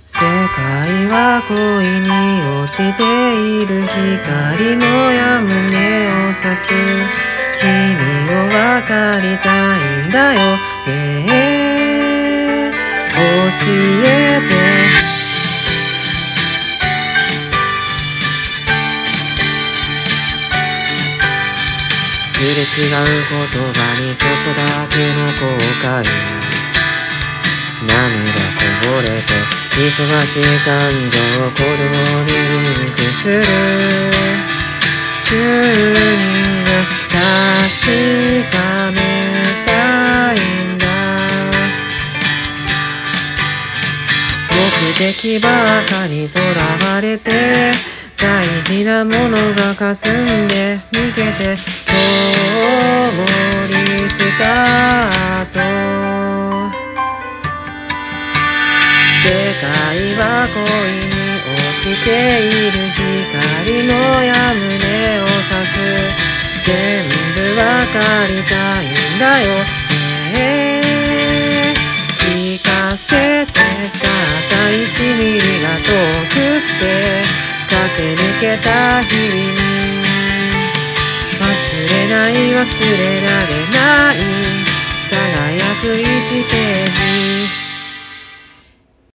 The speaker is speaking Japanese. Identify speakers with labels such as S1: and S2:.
S1: 世界は恋に落ちている光の矢胸を刺す君を分かりたいんだよねえ教えてすれ違う言葉にちょっとだけの後悔涙こぼれて忙しい感情を鼓動にリンクするチューニング確かめたいんだ目的ばかりとらわれて大事なものが霞んで逃げて通りスタート世界は恋に落ちている光の矢胸を刺す全部わかりたいんだよね聞かせてたった1ミリが遠くって駆け抜けた日々に忘れない忘れられない輝く1ページ